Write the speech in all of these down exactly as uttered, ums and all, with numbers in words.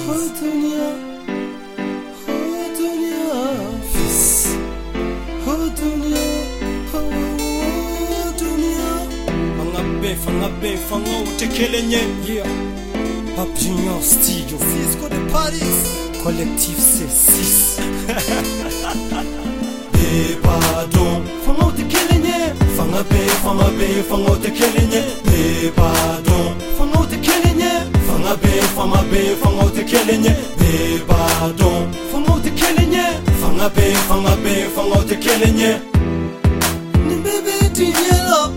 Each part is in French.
dunia, oh dunia, fils, oh dunia, oh dunia. Fanga be, fanga be, fanga utekelenye. Yeah. Pape Junior Studio, Fisco de Paris, collectif C six. Pardon, fanga utekelenye. Fanga be, fanga be, fanga utekelenye. Pardon, fanga utekelenye. Fanga be, fanga be, fanga utekelenye. Pardon, fanga utekelenye. Fanga be, fanga be, fanga utekelenye. Nimbebe tinyela,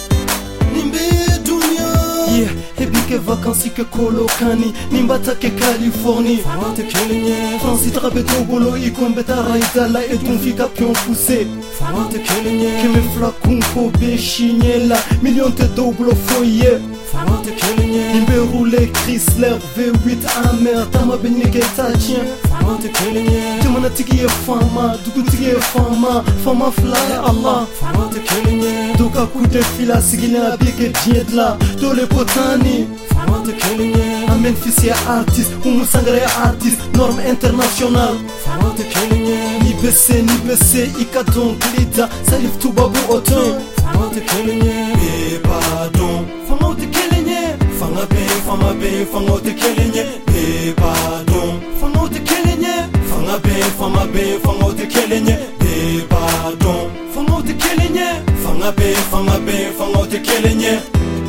nimbe dunia. Yeah, ebike vacances ke kolokani, nimbata ke Californie. Fanga utekelenye. Francis trabe tobolo ikombeta raitala etumfika pion poussé. Fanga utekelenye. Keme flakunko beshinyela, million te double foyer. Fanga utekelenye. Nimbe roule Chrysler V huit amer, tama benike tachien. Fanga utekelenye. Tumana tigiye fama, dugu tigiye fama, fama fly Allah. Fanga utekelenye. Doka kude fila sigine abike diedla, dole potani. Fanga utekelenye. Amen fils ya artiste, umusangare ya artiste, norme internationale. Fanga utekelenye. Ni bese, ni bese, ikaton glida, salif tubabu oton. Fanga utekelenye. Be pardon. Fanga utekelenye. Fanga be, fanga be, fanga utekelenye. Be pardon. Fanga utekelenye. Fanga be, fanga be, fanga utekelenye. Be pardon. Fanga utekelenye. Fanga be, fanga be, fanga utekelenye.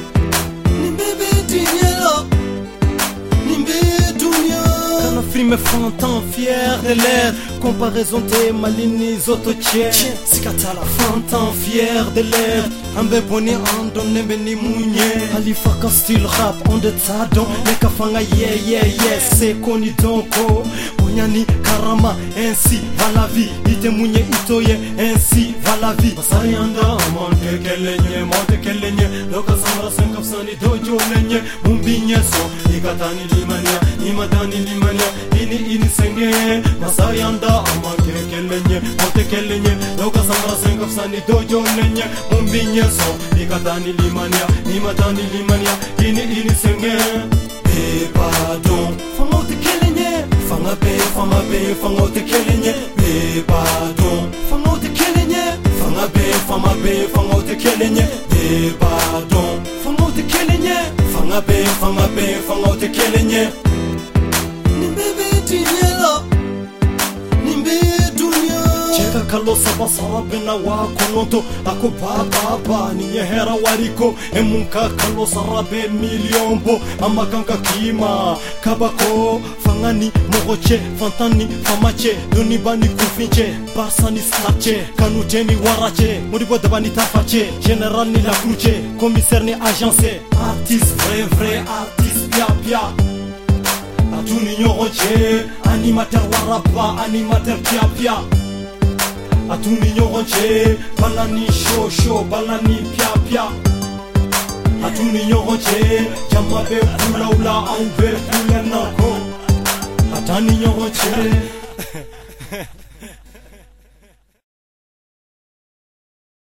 Nimbebe tinyela, nimbe dunia. Kana frime fantan fier de l'air, comparaison te malini zotoche. Sikatala fantan fier de l'air, ambe boni ando nembe ni munye. Alifa kan style rap on de tadon, neka fanga yeah yeah yeah, c'est koni donko. Bonyani karama, ainsi va la vie. Ite munye itoye, ainsi va la vie. Basari anda monte kelenye, monte kelenye. Loka samara senkaf sani dojo lenye. Mumbinye so, ikatani limania, imadani limania. Ini ini senge, basari anda monte kelenye, monte kelenye. Loka samara senkaf sani dojo lenye. Mumbinye so, ikatani limania, imadani limania. Ini ini senge. Be pardon, fanga utekelenye. Fanga be, fanga be, fanga utekelenye. Be pardon, fanga utekelenye. Fanga be, fanga be, fanga utekelenye. Be pardon, fanga utekelenye. Fanga be, fanga be, fanga utekelenye. Nimbebe tinyela, nimbe dunia. Cheka kalosa basara bena wako noto. Ako baba ba niye hera wariko. Emunka kalosa rabe miliombo. Amakanka kima kabako. Fangani mogoche, fantani famache. Doni bani kufinche, barsani slache. Kanuteni warache, moribo dabani tafache. General ni la cruche, commissaire ni agence. Artiste vrai vrai, artiste pia pia. Atuni nyoroche, animateur warapa, animateur pia pia. Atuni nyoroche, balani show show, balani pia pia. Atuni nyoroche, jamabe pula ula, anbe pula nako. Atani nyoroche.